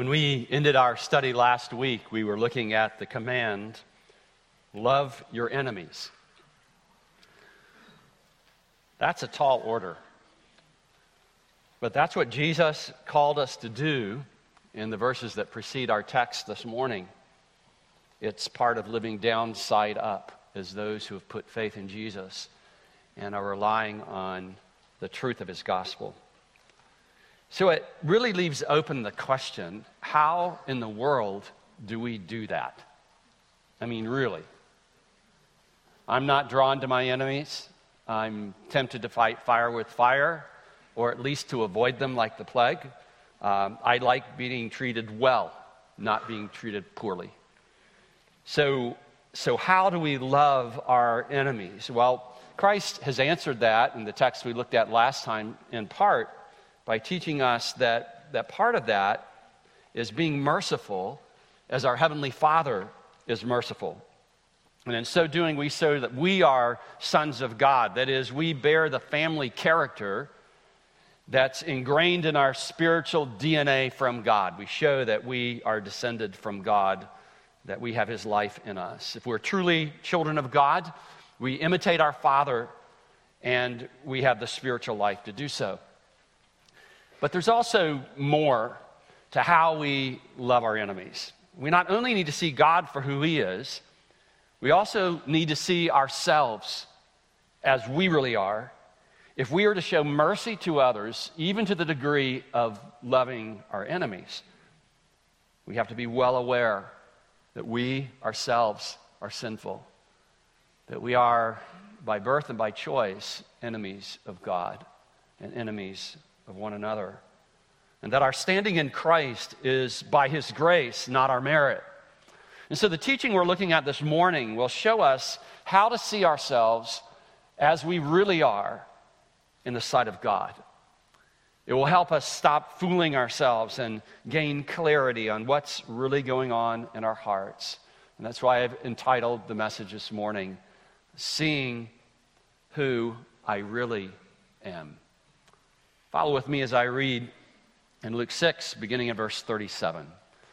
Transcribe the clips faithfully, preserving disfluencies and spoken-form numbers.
When we ended our study last week, we were looking at the command, love your enemies. That's a tall order. But that's what Jesus called us to do in the verses that precede our text this morning. It's part of living downside up as those who have put faith in Jesus and are relying on the truth of his gospel. So it really leaves open the question, how in the world do we do that? I mean, really. I'm not drawn to my enemies. I'm tempted to fight fire with fire, or at least to avoid them like the plague. Um, I like being treated well, not being treated poorly. So, so how do we love our enemies? Well, Christ has answered that in the text we looked at last time in part by teaching us that, that part of that is being merciful as our Heavenly Father is merciful. And in so doing, we show that we are sons of God. That is, we bear the family character that's ingrained in our spiritual D N A from God. We show that we are descended from God, that we have his life in us. If we're truly children of God, we imitate our Father, and we have the spiritual life to do so. But there's also more to how we love our enemies. We not only need to see God for who he is, we also need to see ourselves as we really are if we are to show mercy to others, even to the degree of loving our enemies. We have to be well aware that we ourselves are sinful, that we are, by birth and by choice, enemies of God and enemies of one another, and that our standing in Christ is by his grace, not our merit. And so the teaching we're looking at this morning will show us how to see ourselves as we really are in the sight of God. It will help us stop fooling ourselves and gain clarity on what's really going on in our hearts. And that's why I've entitled the message this morning, Seeing Who I Really Am. Follow with me as I read in Luke six, beginning in verse thirty-seven.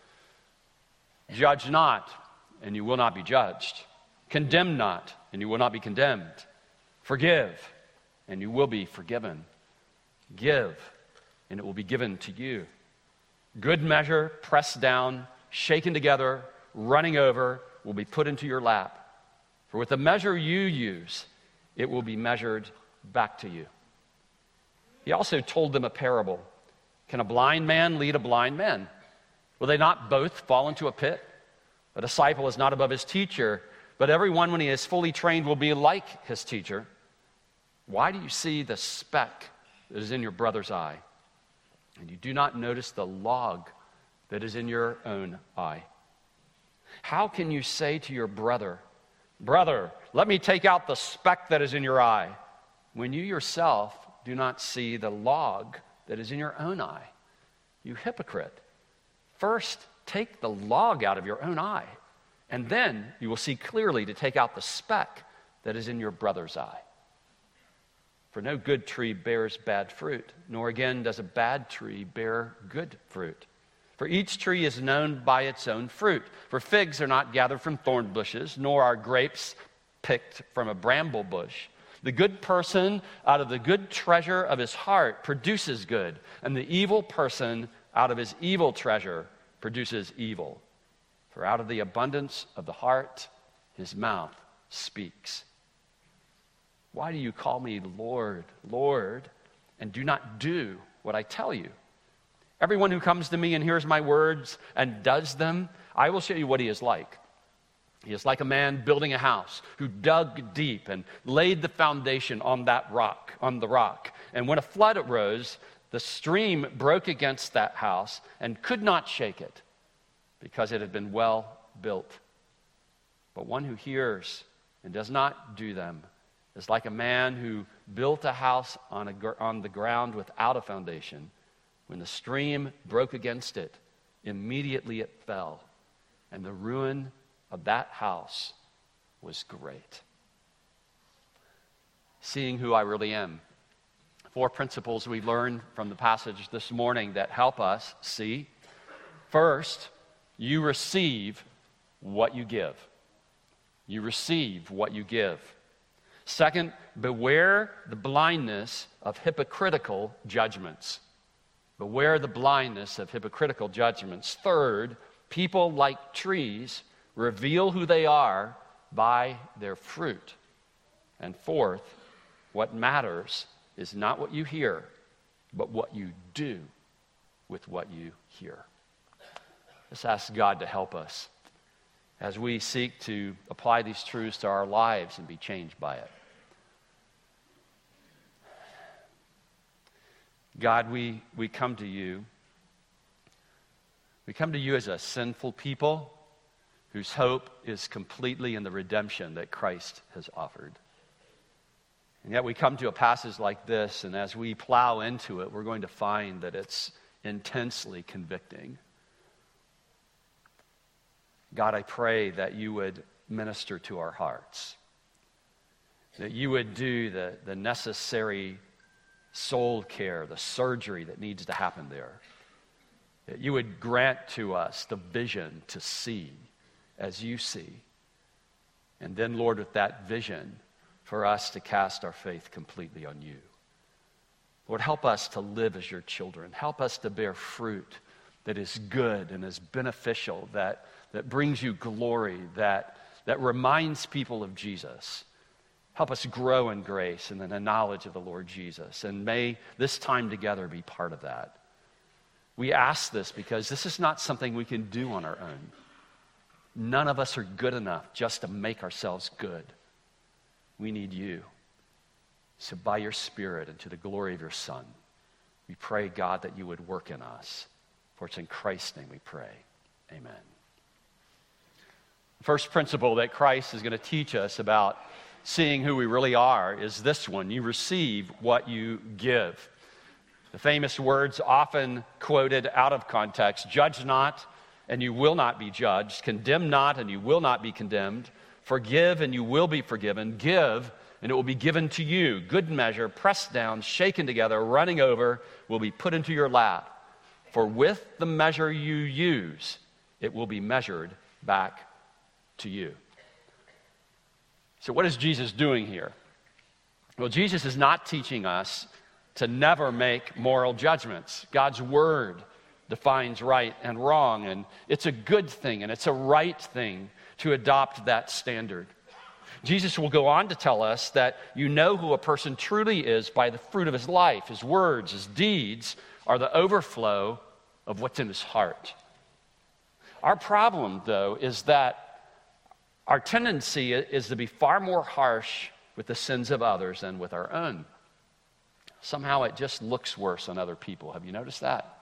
Judge not, and you will not be judged. Condemn not, and you will not be condemned. Forgive, and you will be forgiven. Give, and it will be given to you. Good measure, pressed down, shaken together, running over, will be put into your lap. For with the measure you use, it will be measured back to you. He also told them a parable. Can a blind man lead a blind man? Will they not both fall into a pit? A disciple is not above his teacher, but everyone when he is fully trained will be like his teacher. Why do you see the speck that is in your brother's eye, and you do not notice the log that is in your own eye? How can you say to your brother, Brother, let me take out the speck that is in your eye, when you yourself do not see the log that is in your own eye? You hypocrite. First, take the log out of your own eye, and then you will see clearly to take out the speck that is in your brother's eye. For no good tree bears bad fruit, nor again does a bad tree bear good fruit. For each tree is known by its own fruit. For figs are not gathered from thorn bushes, nor are grapes picked from a bramble bush. The good person out of the good treasure of his heart produces good, and the evil person out of his evil treasure produces evil. For out of the abundance of the heart, his mouth speaks. Why do you call me Lord, Lord, and do not do what I tell you? Everyone who comes to me and hears my words and does them, I will show you what he is like. He is like a man building a house who dug deep and laid the foundation on that rock, on the rock. And when a flood arose, the stream broke against that house and could not shake it because it had been well built. But one who hears and does not do them is like a man who built a house on, a, on the ground without a foundation. When the stream broke against it, immediately it fell, and the ruin of that house was great. Seeing who I really am. Four principles we learned from the passage this morning that help us see First, you receive what you give. You receive what you give. Second, beware the blindness of hypocritical judgments. Beware the blindness of hypocritical judgments. Third, people like trees reveal who they are by their fruit. And fourth, what matters is not what you hear, but what you do with what you hear. Let's ask God to help us as we seek to apply these truths to our lives and be changed by it. God, we, we come to you. We come to you as a sinful people whose hope is completely in the redemption that Christ has offered. And yet we come to a passage like this, and as we plow into it, we're going to find that it's intensely convicting. God, I pray that you would minister to our hearts, that you would do the, the necessary soul care, the surgery that needs to happen there, that you would grant to us the vision to see as you see. And then, Lord, with that vision, for us to cast our faith completely on you. Lord, help us to live as your children. Help us to bear fruit that is good and is beneficial, that, that brings you glory, that, that reminds people of Jesus. Help us grow in grace and in the knowledge of the Lord Jesus. And may this time together be part of that. We ask this because this is not something we can do on our own. None of us are good enough just to make ourselves good. We need you. So by your Spirit and to the glory of your Son, we pray, God, that you would work in us. For it's in Christ's name we pray. Amen. The first principle that Christ is going to teach us about seeing who we really are is this one: you receive what you give. The famous words often quoted out of context: judge not, and you will not be judged. Condemn not, and you will not be condemned. Forgive, and you will be forgiven. Give, and it will be given to you. Good measure, pressed down, shaken together, running over, will be put into your lap. For with the measure you use, it will be measured back to you. So what is Jesus doing here? Well, Jesus is not teaching us to never make moral judgments. God's word defines right and wrong, and it's a good thing, and it's a right thing to adopt that standard. Jesus will go on to tell us that you know who a person truly is by the fruit of his life. His words, his deeds are the overflow of what's in his heart. Our problem, though, is that our tendency is to be far more harsh with the sins of others than with our own. Somehow it just looks worse on other people. Have you noticed that?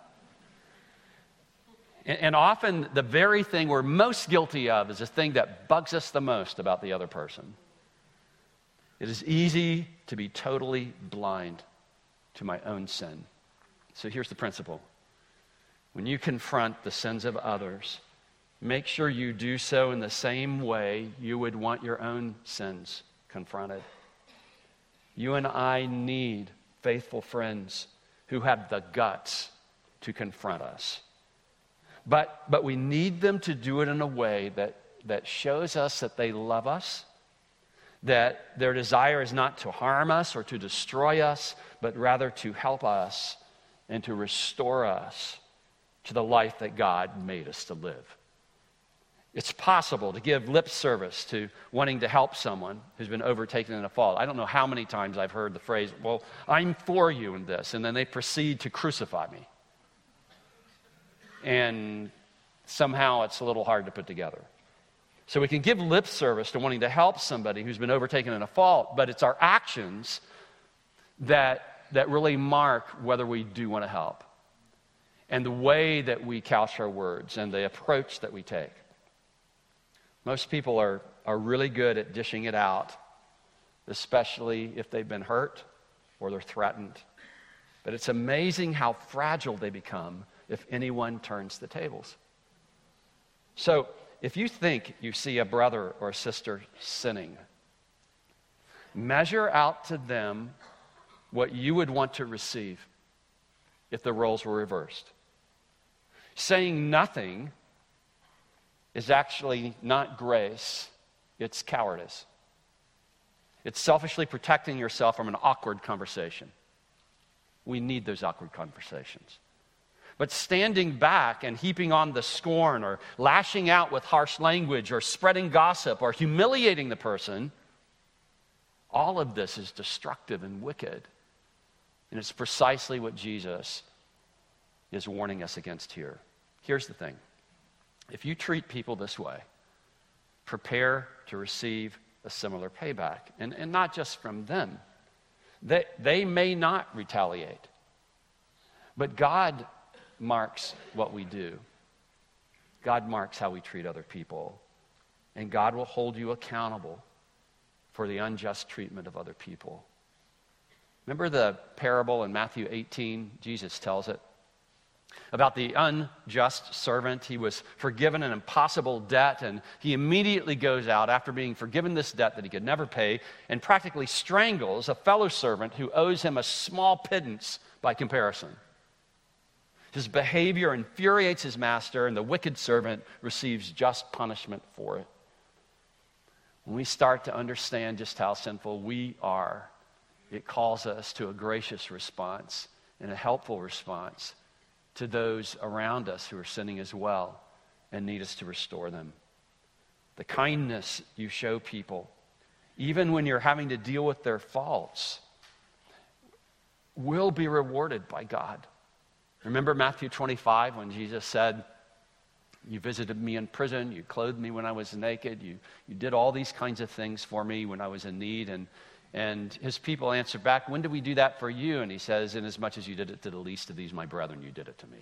And often the very thing we're most guilty of is the thing that bugs us the most about the other person. It is easy to be totally blind to my own sin. So here's the principle. When you confront the sins of others, make sure you do so in the same way you would want your own sins confronted. You and I need faithful friends who have the guts to confront us. But, but we need them to do it in a way that, that shows us that they love us, that their desire is not to harm us or to destroy us, but rather to help us and to restore us to the life that God made us to live. It's possible to give lip service to wanting to help someone who's been overtaken in a fault. I don't know how many times I've heard the phrase, well, I'm for you in this, and then they proceed to crucify me. And somehow it's a little hard to put together. So we can give lip service to wanting to help somebody who's been overtaken in a fault, but it's our actions that, that really mark whether we do want to help, and the way that we couch our words and the approach that we take. Most people are, are really good at dishing it out, especially if they've been hurt or they're threatened. But it's amazing how fragile they become if anyone turns the tables. So, if you think you see a brother or a sister sinning, measure out to them what you would want to receive if the roles were reversed. Saying nothing is actually not grace, it's cowardice. It's selfishly protecting yourself from an awkward conversation. We need those awkward conversations. But standing back and heaping on the scorn or lashing out with harsh language or spreading gossip or humiliating the person, all of this is destructive and wicked. And it's precisely what Jesus is warning us against here. Here's the thing. If you treat people this way, prepare to receive a similar payback. And, and not just from them. They, they may not retaliate. But God marks what we do. God marks how we treat other people. And God will hold you accountable for the unjust treatment of other people. Remember the parable in Matthew eighteen? Jesus tells it about the unjust servant. He was forgiven an impossible debt, and he immediately goes out after being forgiven this debt that he could never pay and practically strangles a fellow servant who owes him a small pittance by comparison. His behavior infuriates his master, and the wicked servant receives just punishment for it. When we start to understand just how sinful we are, it calls us to a gracious response and a helpful response to those around us who are sinning as well and need us to restore them. The kindness you show people, even when you're having to deal with their faults, will be rewarded by God. Remember Matthew twenty-five when Jesus said, you visited me in prison, you clothed me when I was naked, you, you did all these kinds of things for me when I was in need. And, and his people answered back, when did we do that for you? And he says, inasmuch as you did it to the least of these, my brethren, you did it to me.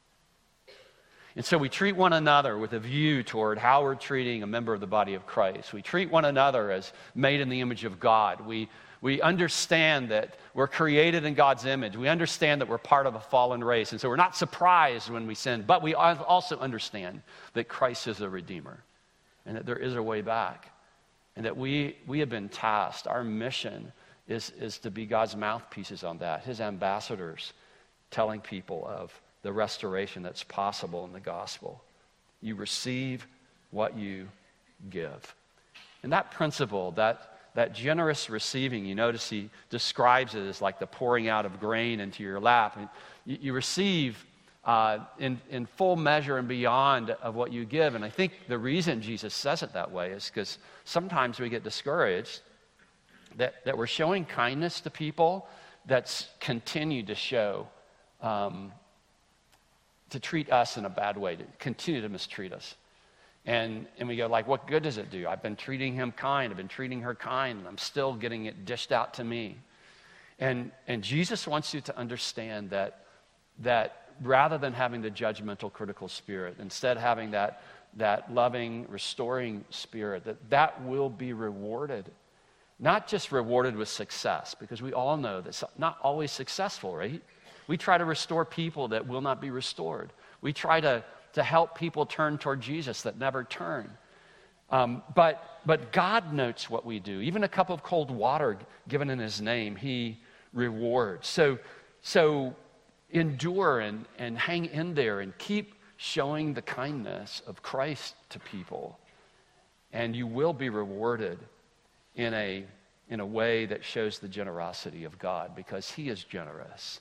And so we treat one another with a view toward how we're treating a member of the body of Christ. We treat one another as made in the image of God. We We understand that we're created in God's image. We understand that we're part of a fallen race. And so we're not surprised when we sin, but we also understand that Christ is a redeemer and that there is a way back and that we, we have been tasked. Our mission is, is to be God's mouthpieces on that, his ambassadors telling people of the restoration that's possible in the gospel. You receive what you give. And that principle, that That generous receiving, you notice he describes it as like the pouring out of grain into your lap. And you, you receive uh, in, in full measure and beyond of what you give. And I think the reason Jesus says it that way is because sometimes we get discouraged that, that we're showing kindness to people that's continued to show, um, to treat us in a bad way, to continue to mistreat us. And and we go like, what good does it do? I've been treating him kind. I've been treating her kind. And I'm still getting it dished out to me. And and Jesus wants you to understand that, that rather than having the judgmental, critical spirit, instead having that, that loving, restoring spirit, that that will be rewarded. Not just rewarded with success, because we all know that's not always successful, right? We try to restore people that will not be restored. We try to to help people turn toward Jesus that never turn. Um, but, but God notes what we do. Even a cup of cold water given in his name, he rewards. So, so endure and, and hang in there and keep showing the kindness of Christ to people. And you will be rewarded in a, in a way that shows the generosity of God because he is generous.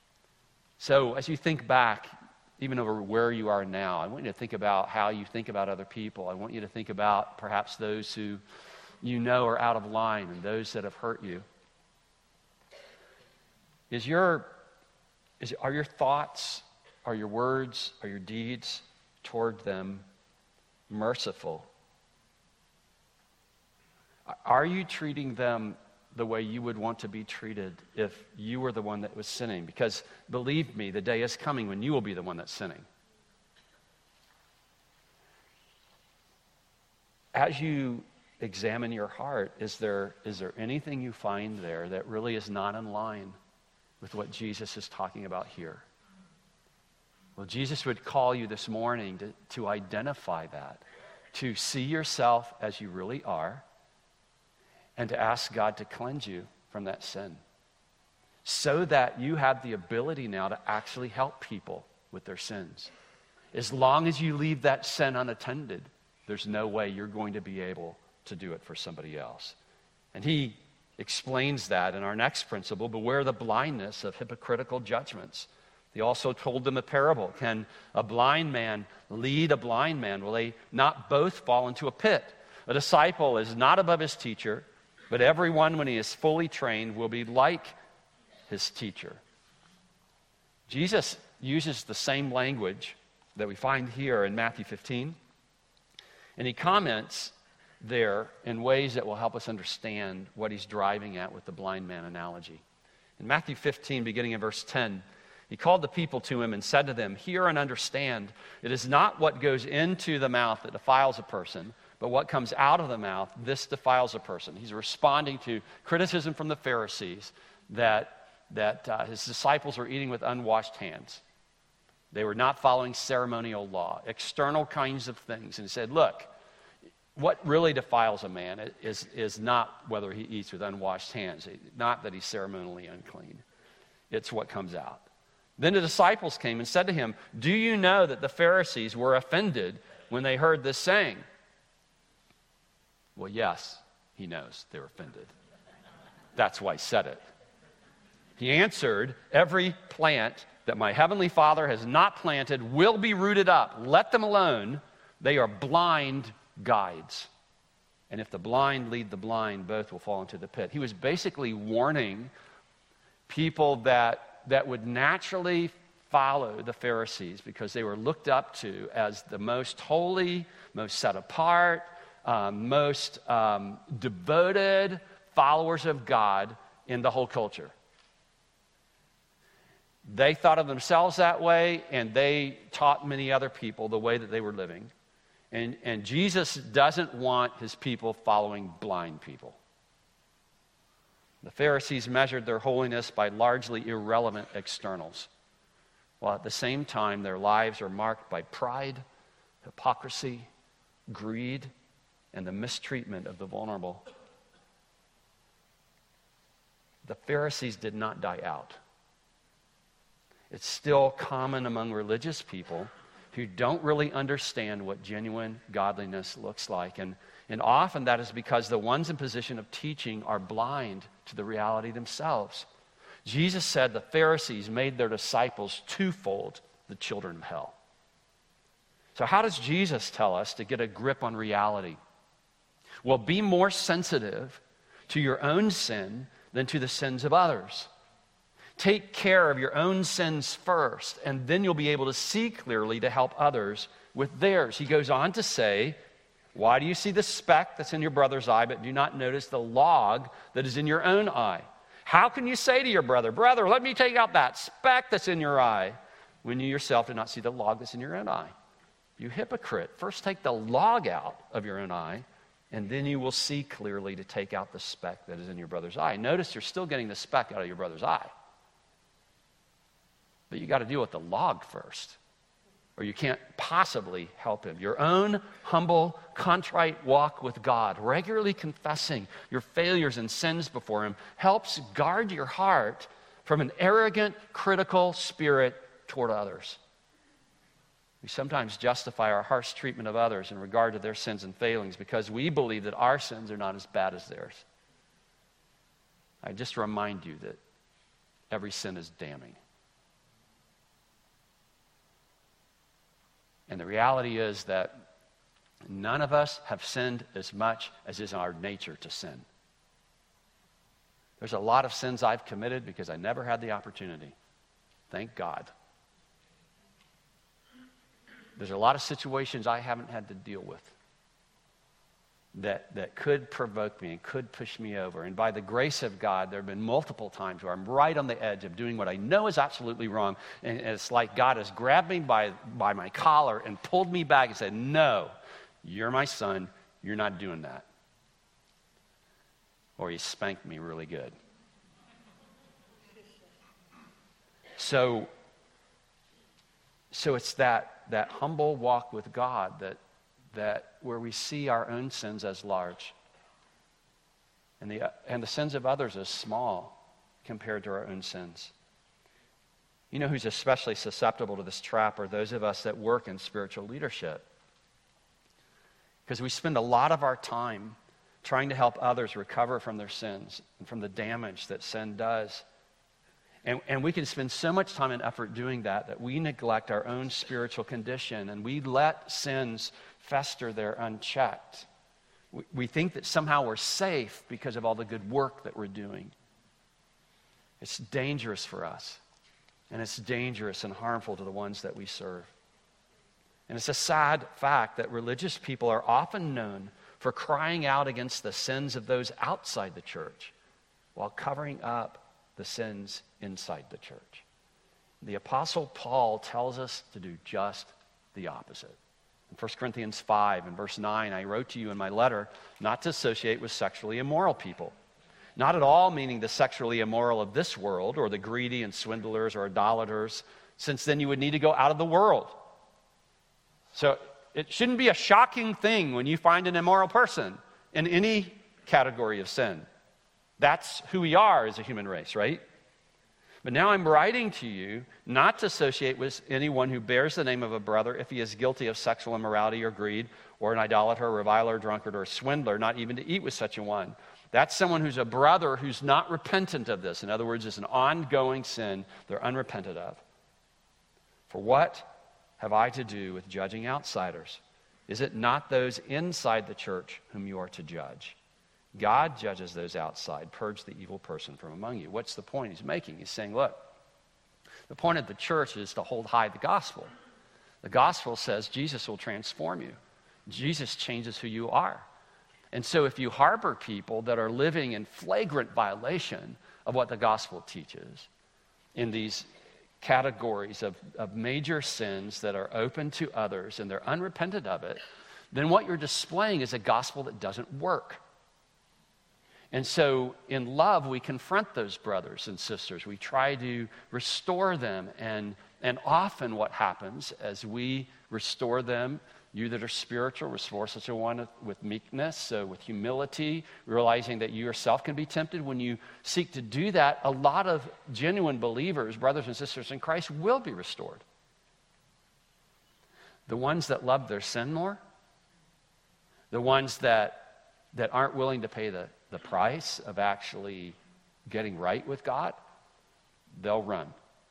So as you think back, even over where you are now, I want you to think about how you think about other people. I want you to think about perhaps those who you know are out of line and those that have hurt you. Is your, is, are your thoughts, are your words, are your deeds toward them merciful? Are you treating them the way you would want to be treated if you were the one that was sinning? Because believe me, the day is coming when you will be the one that's sinning. As you examine your heart, is there, is there anything you find there that really is not in line with what Jesus is talking about here? Well, Jesus would call you this morning to, to identify that, to see yourself as you really are, and to ask God to cleanse you from that sin so that you have the ability now to actually help people with their sins as long as you leave that sin unattended, there's no way you're going to be able to do it for somebody else. And he explains that in our next principle: beware the blindness of hypocritical judgments. He also told them a parable. Can a blind man lead a blind man? Will they not both fall into a pit? A disciple is not above his teacher, but everyone, when he is fully trained, will be like his teacher. Jesus uses the same language that we find here in Matthew fifteen, and he comments there in ways that will help us understand what he's driving at with the blind man analogy. In Matthew fifteen, beginning in verse ten, he called the people to him and said to them, "Hear and understand, it is not what goes into the mouth that defiles a person, but what comes out of the mouth, this defiles a person." He's responding to criticism from the Pharisees that, that uh, his disciples were eating with unwashed hands. They were not following ceremonial law, external kinds of things. And he said, look, what really defiles a man is, is not whether he eats with unwashed hands, not that he's ceremonially unclean. It's what comes out. Then the disciples came and said to him, "Do you know that the Pharisees were offended when they heard this saying?" Well, yes, he knows they were offended. That's why he said it. He answered, "Every plant that my heavenly Father has not planted will be rooted up. Let them alone. They are blind guides. And if the blind lead the blind, both will fall into the pit." He was basically warning people that that would naturally follow the Pharisees because they were looked up to as the most holy, most set apart, um, most um, devoted followers of God in the whole culture. They thought of themselves that way, and they taught many other people the way that they were living. And, and Jesus doesn't want his people following blind people. The Pharisees measured their holiness by largely irrelevant externals, while at the same time their lives are marked by pride, hypocrisy, greed, and the mistreatment of the vulnerable. The Pharisees did not die out. It's still common among religious people who don't really understand what genuine godliness looks like. And, and often that is because the ones in position of teaching are blind to the reality themselves. Jesus said the Pharisees made their disciples twofold the children of hell. So how does Jesus tell us to get a grip on reality? Well, be more sensitive to your own sin than to the sins of others. Take care of your own sins first, and then you'll be able to see clearly to help others with theirs. He goes on to say, why do you see the speck that's in your brother's eye, but do not notice the log that is in your own eye? How can you say to your brother, brother, let me take out that speck that's in your eye, when you yourself do not see the log that's in your own eye? You hypocrite, first take the log out of your own eye, and then you will see clearly to take out the speck that is in your brother's eye. Notice you're still getting the speck out of your brother's eye. But you got to deal with the log first, or you can't possibly help him. Your own humble, contrite walk with God, regularly confessing your failures and sins before him, helps guard your heart from an arrogant, critical spirit toward others. We sometimes justify our harsh treatment of others in regard to their sins and failings because we believe that our sins are not as bad as theirs. I just remind you that every sin is damning. And the reality is that none of us have sinned as much as is our nature to sin. There's a lot of sins I've committed because I never had the opportunity. Thank God. There's a lot of situations I haven't had to deal with that, that could provoke me and could push me over. And by the grace of God, there have been multiple times where I'm right on the edge of doing what I know is absolutely wrong. And it's like God has grabbed me by, by my collar and pulled me back and said, no, you're my son. You're not doing that. Or he spanked me really good. So, so it's that, that humble walk with God that that where we see our own sins as large and the, and the sins of others as small compared to our own sins. You know who's especially susceptible to this trap are those of us that work in spiritual leadership. Because we spend a lot of our time trying to help others recover from their sins and from the damage that sin does. And, and we can spend so much time and effort doing that that we neglect our own spiritual condition and we let sins fester there unchecked. We, we think that somehow we're safe because of all the good work that we're doing. It's dangerous for us, and it's dangerous and harmful to the ones that we serve. And it's a sad fact that religious people are often known for crying out against the sins of those outside the church while covering up the sins inside the church. The Apostle Paul tells us to do just the opposite. In First Corinthians five and verse nine, I wrote to you in my letter not to associate with sexually immoral people. Not at all meaning the sexually immoral of this world or the greedy and swindlers or idolaters, since then you would need to go out of the world. So it shouldn't be a shocking thing when you find an immoral person in any category of sin. That's who we are as a human race, right? But now I'm writing to you not to associate with anyone who bears the name of a brother if he is guilty of sexual immorality or greed, or an idolater, a reviler, a drunkard, or a swindler, not even to eat with such a one. That's someone who's a brother who's not repentant of this. In other words, it's an ongoing sin they're unrepentant of. For what have I to do with judging outsiders? Is it not those inside the church whom you are to judge? God judges those outside. Purge the evil person from among you. What's the point he's making? He's saying, look, the point of the church is to hold high the gospel. The gospel says Jesus will transform you. Jesus changes who you are. And so if you harbor people that are living in flagrant violation of what the gospel teaches, in these categories of, of major sins that are open to others and they're unrepentant of it, then what you're displaying is a gospel that doesn't work. And so in love, we confront those brothers and sisters. We try to restore them. And, and often what happens as we restore them, you that are spiritual, restore such a one with meekness, uh, with humility, realizing that you yourself can be tempted. When you seek to do that, a lot of genuine believers, brothers and sisters in Christ, will be restored. The ones that love their sin more, the ones that, that aren't willing to pay the the price of actually getting right with God, they'll run.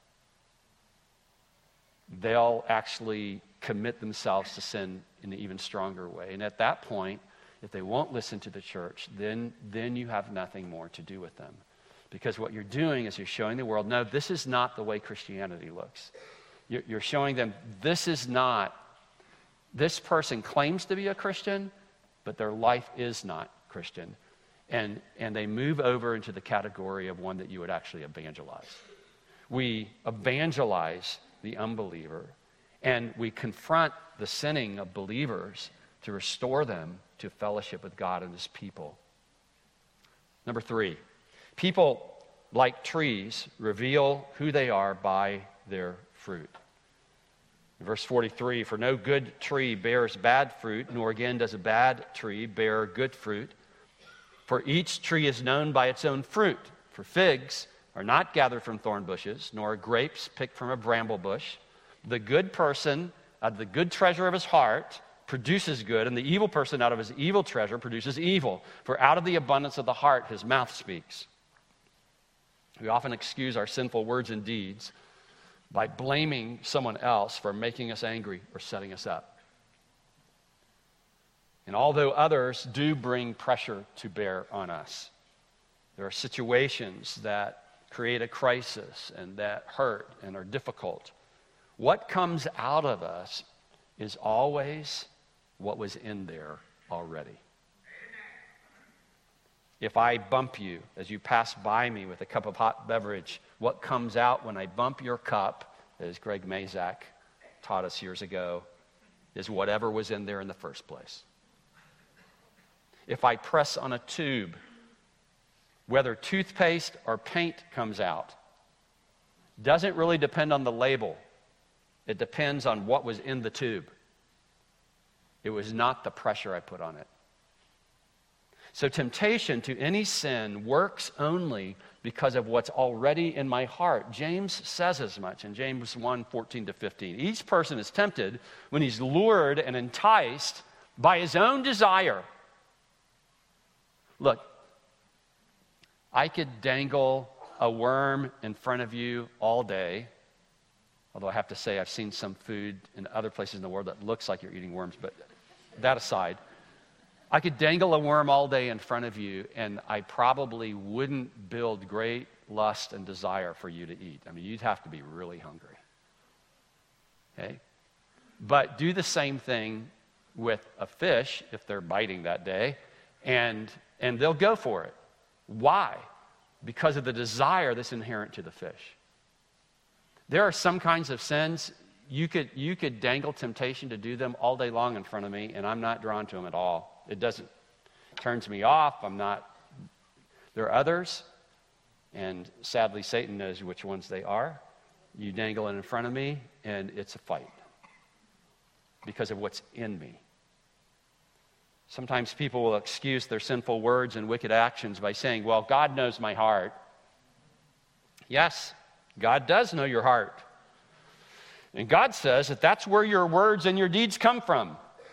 They'll actually commit themselves to sin in an even stronger way. And at that point, if they won't listen to the church, then, then you have nothing more to do with them. Because what you're doing is you're showing the world, no, this is not the way Christianity looks. You're, you're showing them this is not, this person claims to be a Christian, but their life is not Christian. And, and they move over into the category of one that you would actually evangelize. We evangelize the unbeliever, and we confront the sinning of believers to restore them to fellowship with God and his people. Number three, people like trees reveal who they are by their fruit. Verse forty-three, for no good tree bears bad fruit, nor again does a bad tree bear good fruit. For each tree is known by its own fruit. For figs are not gathered from thorn bushes, nor are grapes picked from a bramble bush. The good person out of the good treasure of his heart produces good, and the evil person out of his evil treasure produces evil. For out of the abundance of the heart his mouth speaks. We often excuse our sinful words and deeds by blaming someone else for making us angry or setting us up. And although others do bring pressure to bear on us, there are situations that create a crisis and that hurt and are difficult. What comes out of us is always what was in there already. If I bump you as you pass by me with a cup of hot beverage, what comes out when I bump your cup, as Greg Mazak taught us years ago, is whatever was in there in the first place. If I press on a tube, whether toothpaste or paint comes out, doesn't really depend on the label. It depends on what was in the tube. It was not the pressure I put on it. So temptation to any sin works only because of what's already in my heart. James says as much in James one, fourteen to fifteen. Each person is tempted when he's lured and enticed by his own desire. Look, I could dangle a worm in front of you all day, although I have to say I've seen some food in other places in the world that looks like you're eating worms, but that aside, I could dangle a worm all day in front of you, and I probably wouldn't build great lust and desire for you to eat. I mean, you'd have to be really hungry. Okay? But do the same thing with a fish if they're biting that day, and, and they'll go for it. Why? Because of the desire that's inherent to the fish. There are some kinds of sins, you could, you could dangle temptation to do them all day long in front of me, and I'm not drawn to them at all. It doesn't, it turns me off. I'm not. There are others, and sadly, Satan knows which ones they are. You dangle it in front of me, and it's a fight because of what's in me. Sometimes people will excuse their sinful words and wicked actions by saying, well, God knows my heart. Yes, God does know your heart. And God says that that's where your words and your deeds come from.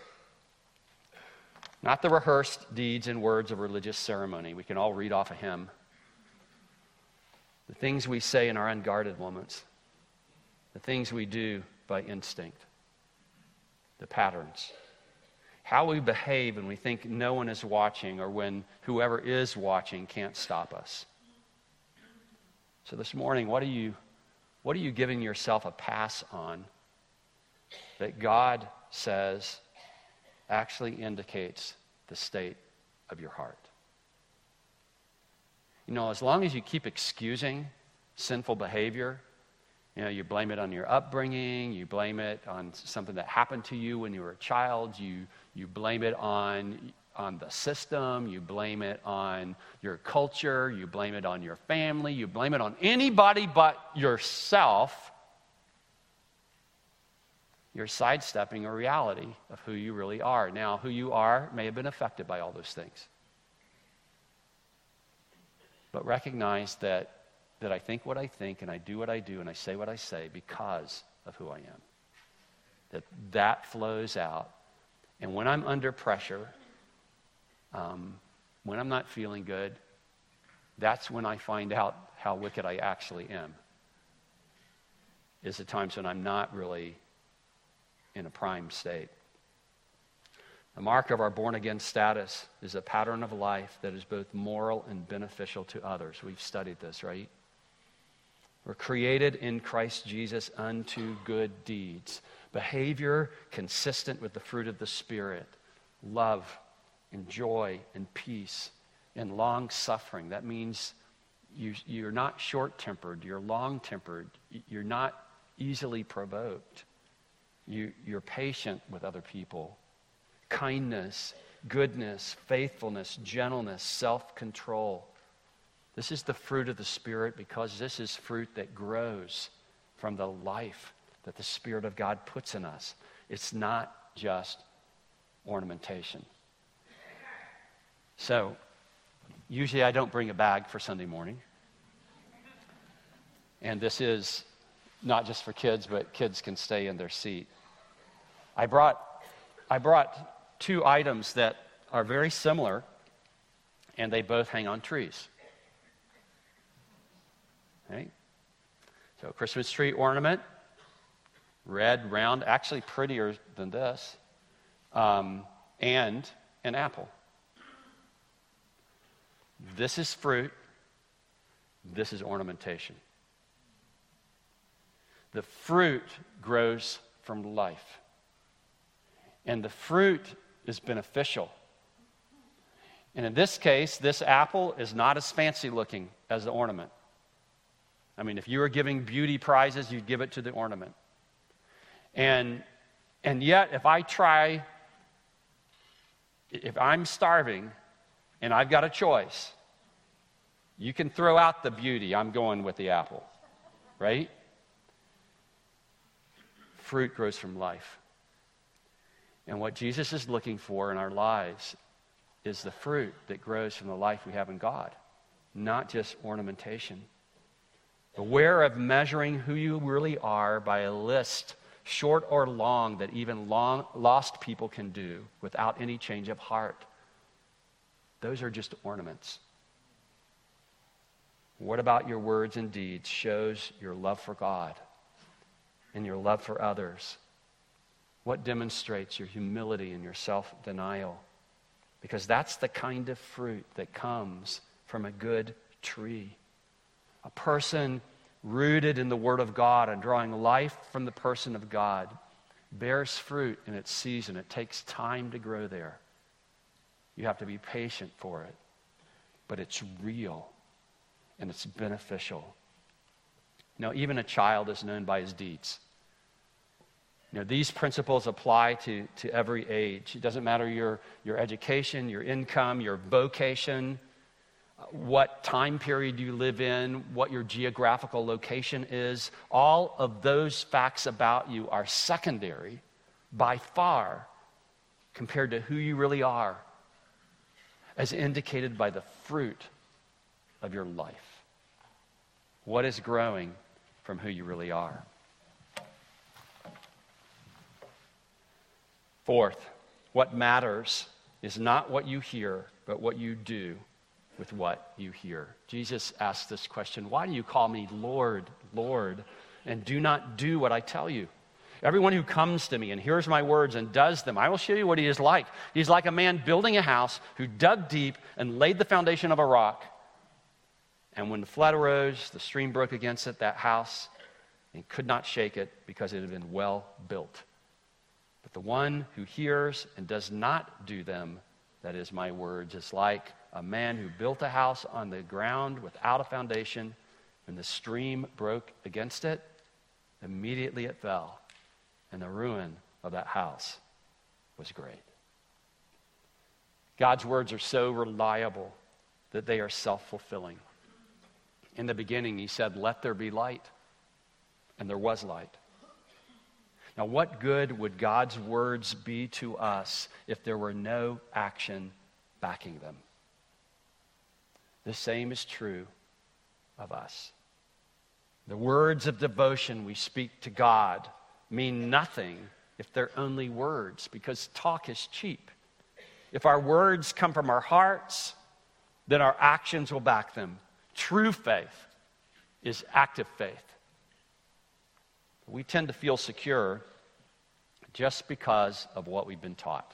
Not the rehearsed deeds and words of religious ceremony. We can all read off a hymn. The things we say in our unguarded moments. The things we do by instinct. The patterns. How we behave when we think no one is watching or when whoever is watching can't stop us. So this morning, what are you, what are you giving yourself a pass on that God says actually indicates the state of your heart? You know, as long as you keep excusing sinful behavior, you know, you blame it on your upbringing, you blame it on something that happened to you when you were a child, you, you blame it on, on the system, you blame it on your culture, you blame it on your family, you blame it on anybody but yourself, you're sidestepping a reality of who you really are. Now, who you are may have been affected by all those things. But recognize that, that I think what I think, and I do what I do, and I say what I say because of who I am. That that flows out. And when I'm under pressure, um, when I'm not feeling good, that's when I find out how wicked I actually am. Is the times when I'm not really in a prime state. The mark of our born-again status is a pattern of life that is both moral and beneficial to others. We've studied this, right? We're created in Christ Jesus unto good deeds. Behavior consistent with the fruit of the Spirit. Love and joy and peace and long-suffering. That means you, you're not short-tempered, you're long-tempered. You're not easily provoked. You, you're patient with other people. Kindness, goodness, faithfulness, gentleness, self-control. This is the fruit of the Spirit because this is fruit that grows from the life that the Spirit of God puts in us. It's not just ornamentation. So, usually I don't bring a bag for Sunday morning. And this is not just for kids, but kids can stay in their seat. I brought, I brought two items that are very similar, and they both hang on trees. Okay? So, Christmas tree ornament, red, round, actually prettier than this, um, and an apple. This is fruit. This is ornamentation. The fruit grows from life. And the fruit is beneficial. And in this case, this apple is not as fancy looking as the ornament. I mean, if you were giving beauty prizes, you'd give it to the ornament. And, and yet, if I try, if I'm starving and I've got a choice, you can throw out the beauty. I'm going with the apple, right? Fruit grows from life. And what Jesus is looking for in our lives is the fruit that grows from the life we have in God, not just ornamentation. Beware of measuring who you really are by a list, short or long, that even long, lost people can do without any change of heart. Those are just ornaments. What about your words and deeds shows your love for God and your love for others? What demonstrates your humility and your self-denial? Because that's the kind of fruit that comes from a good tree. A person rooted in the Word of God and drawing life from the person of God bears fruit in its season. It takes time to grow there. You have to be patient for it. But it's real and it's beneficial. Now, even a child is known by his deeds. You know, these principles apply to, to every age. It doesn't matter your, your education, your income, your vocation, what time period you live in, what your geographical location is. All of those facts about you are secondary by far compared to who you really are, as indicated by the fruit of your life. What is growing from who you really are? Fourth, what matters is not what you hear, but what you do with what you hear. Jesus asked this question, why do you call me Lord, Lord, and do not do what I tell you? Everyone who comes to me and hears my words and does them, I will show you what he is like. He's like a man building a house who dug deep and laid the foundation of a rock. And when the flood arose, the stream broke against it, that house, and could not shake it because it had been well built. But the one who hears and does not do them, that is my words, is like a man who built a house on the ground without a foundation. When the stream broke against it, immediately it fell, and the ruin of that house was great. God's words are so reliable that they are self-fulfilling. In the beginning, he said, let there be light, and there was light. Now, what good would God's words be to us if there were no action backing them? The same is true of us. The words of devotion we speak to God mean nothing if they're only words, because talk is cheap. If our words come from our hearts, then our actions will back them. True faith is active faith. We tend to feel secure just because of what we've been taught.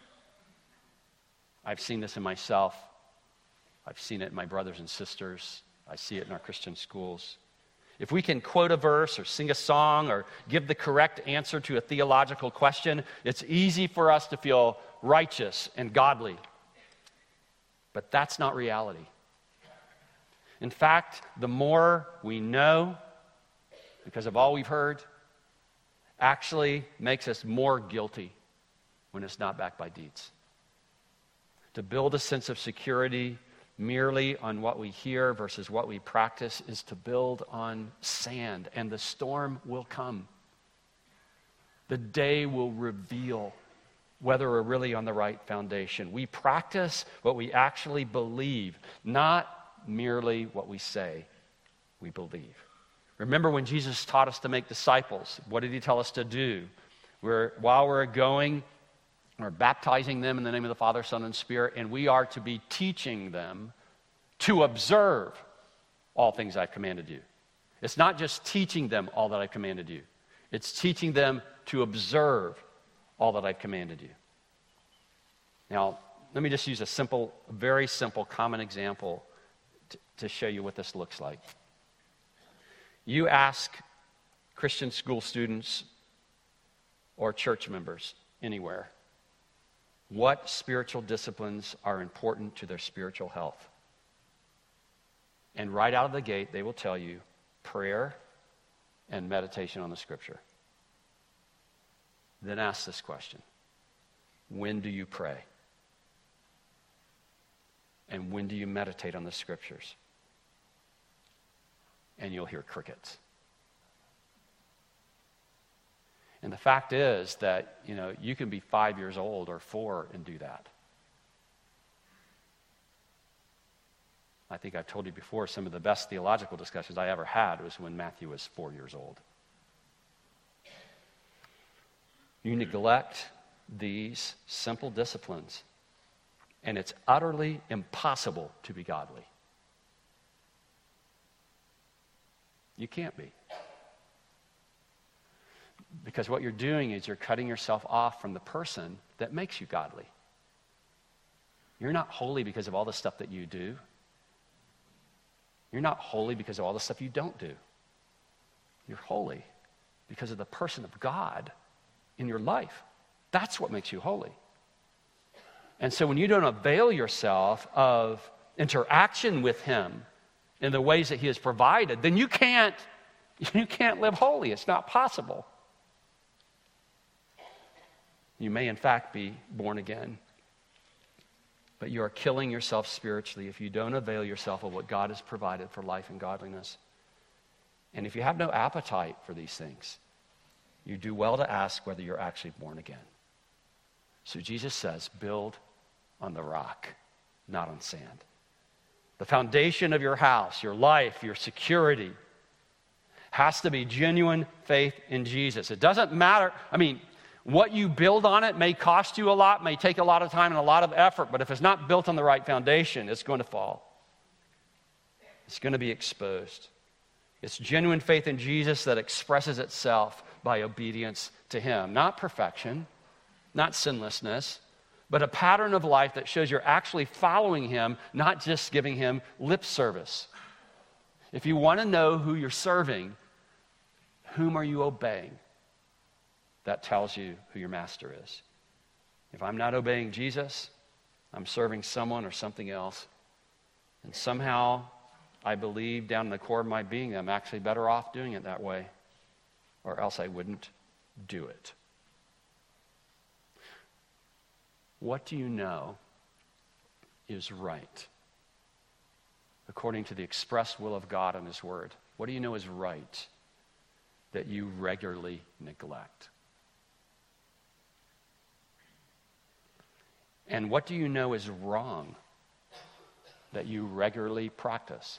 I've seen this in myself. I've seen it in my brothers and sisters. I see it in our Christian schools. If we can quote a verse or sing a song or give the correct answer to a theological question, it's easy for us to feel righteous and godly. But that's not reality. In fact, the more we know, because of all we've heard, actually makes us more guilty when it's not backed by deeds. To build a sense of security merely on what we hear versus what we practice is to build on sand, and the storm will come. The day will reveal whether we're really on the right foundation. We practice what we actually believe, not merely what we say we believe. Remember when Jesus taught us to make disciples, what did he tell us to do? We're, while we're going, we're baptizing them in the name of the Father, Son, and Spirit, and we are to be teaching them to observe all things I've commanded you. It's not just teaching them all that I've commanded you. It's teaching them to observe all that I've commanded you. Now, let me just use a simple, very simple, common example to, to show you what this looks like. You ask Christian school students or church members anywhere, what spiritual disciplines are important to their spiritual health? And right out of the gate, they will tell you prayer and meditation on the Scripture. Then ask this question: when do you pray? And when do you meditate on the Scriptures? And you'll hear crickets. And the fact is that, you know, you can be five years old or four and do that. I think I've told you before, some of the best theological discussions I ever had was when Matthew was four years old. You neglect these simple disciplines, and it's utterly impossible to be godly. You can't be. Because what you're doing is you're cutting yourself off from the person that makes you godly. You're not holy because of all the stuff that you do. You're not holy because of all the stuff you don't do. You're holy because of the person of God in your life. That's what makes you holy. And so when you don't avail yourself of interaction with him in the ways that he has provided, then you can't, you can't live holy. It's not possible. You may in fact be born again, but you are killing yourself spiritually if you don't avail yourself of what God has provided for life and godliness. And if you have no appetite for these things, you do well to ask whether you're actually born again. So Jesus says, build on the rock, not on sand. The foundation of your house, your life, your security has to be genuine faith in Jesus. It doesn't matter. I mean, what you build on it may cost you a lot, may take a lot of time and a lot of effort, but if it's not built on the right foundation, it's going to fall. It's going to be exposed. It's genuine faith in Jesus that expresses itself by obedience to him. Not perfection, not sinlessness, but a pattern of life that shows you're actually following him, not just giving him lip service. If you want to know who you're serving, whom are you obeying? That tells you who your master is. If I'm not obeying Jesus, I'm serving someone or something else. And somehow I believe down in the core of my being I'm actually better off doing it that way, or else I wouldn't do it. What do you know is right according to the express will of God and his word? What do you know is right that you regularly neglect? And what do you know is wrong that you regularly practice?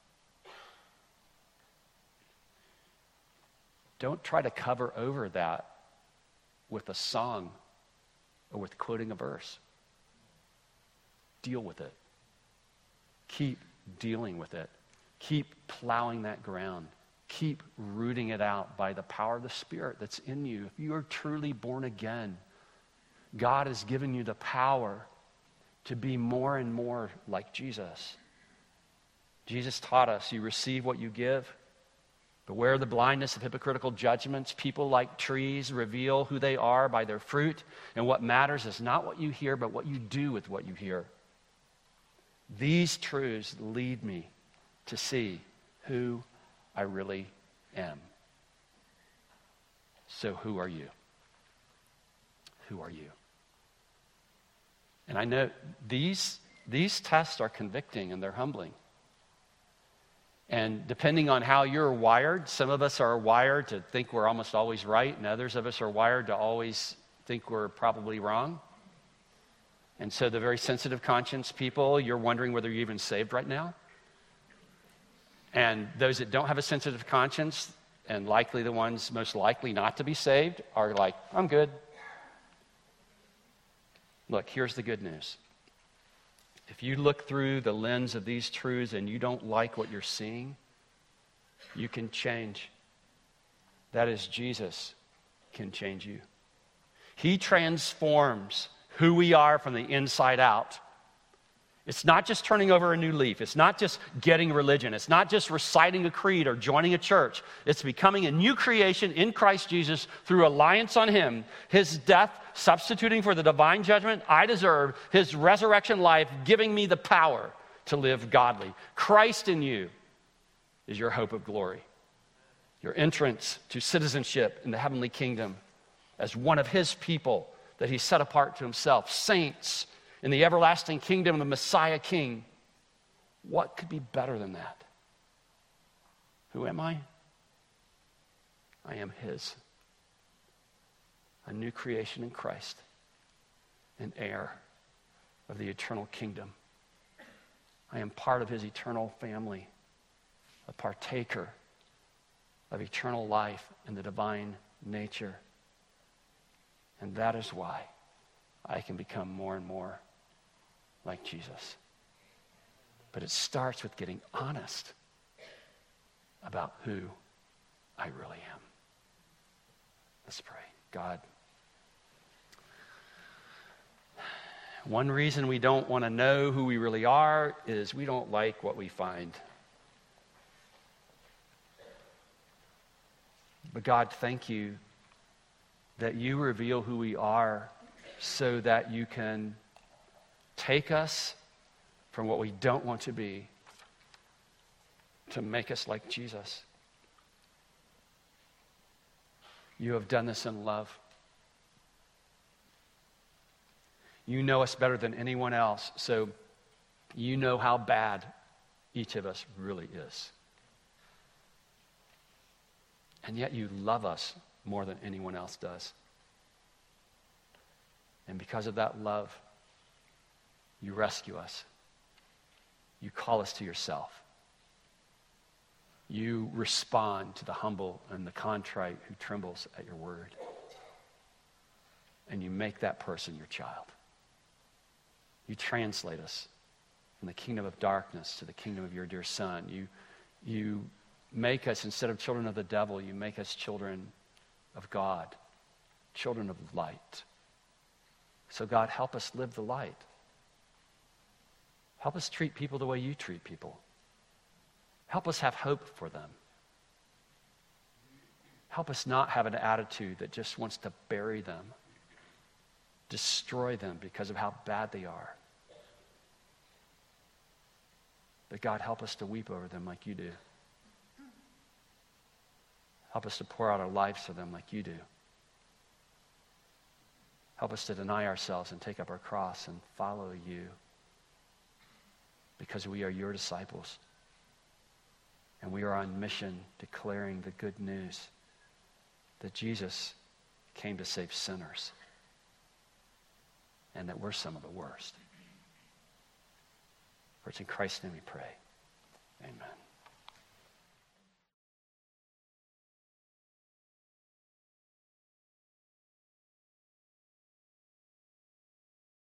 Don't try to cover over that with a song or with quoting a verse. Deal with it. Keep dealing with it. Keep plowing that ground. Keep rooting it out by the power of the Spirit that's in you. If you are truly born again, God has given you the power to be more and more like Jesus. Jesus taught us, you receive what you give. Beware the blindness of hypocritical judgments. People like trees reveal who they are by their fruit, and what matters is not what you hear, but what you do with what you hear. These truths lead me to see who I really am. So who are you? Who are you? And I know these, these tests are convicting and they're humbling. And depending on how you're wired, some of us are wired to think we're almost always right, and others of us are wired to always think we're probably wrong. And so the very sensitive conscience people, you're wondering whether you're even saved right now. And those that don't have a sensitive conscience, and likely the ones most likely not to be saved, are like, I'm good. Look, here's the good news. If you look through the lens of these truths and you don't like what you're seeing, you can change. That is, Jesus can change you. He transforms who we are from the inside out. It's not just turning over a new leaf. It's not just getting religion. It's not just reciting a creed or joining a church. It's becoming a new creation in Christ Jesus through reliance on him. His death substituting for the divine judgment I deserve. His resurrection life giving me the power to live godly. Christ in you is your hope of glory. Your entrance to citizenship in the heavenly kingdom as one of his people that he set apart to himself. Saints in the everlasting kingdom of the Messiah King. What could be better than that? Who am I? I am his. A new creation in Christ. An heir of the eternal kingdom. I am part of his eternal family, a partaker of eternal life and the divine nature. And that is why I can become more and more like Jesus. But it starts with getting honest about who I really am. Let's pray. God, one reason we don't want to know who we really are is we don't like what we find. But God, thank you that you reveal who we are so that you can take us from what we don't want to be to make us like Jesus. You have done this in love. You know us better than anyone else, so you know how bad each of us really is. And yet you love us more than anyone else does. And because of that love, you rescue us. You call us to yourself. You respond to the humble and the contrite who trembles at your word. And you make that person your child. You translate us from the kingdom of darkness to the kingdom of your dear Son. You, you make us, instead of children of the devil, you make us children of God, children of light. So God, help us live the light. Help us treat people the way you treat people. Help us have hope for them. Help us not have an attitude that just wants to bury them, destroy them because of how bad they are. But God, help us to weep over them like you do. Help us to pour out our lives for them like you do. Help us to deny ourselves and take up our cross and follow you because we are your disciples. And we are on mission declaring the good news that Jesus came to save sinners and that we're some of the worst. For it's in Christ's name we pray. Amen.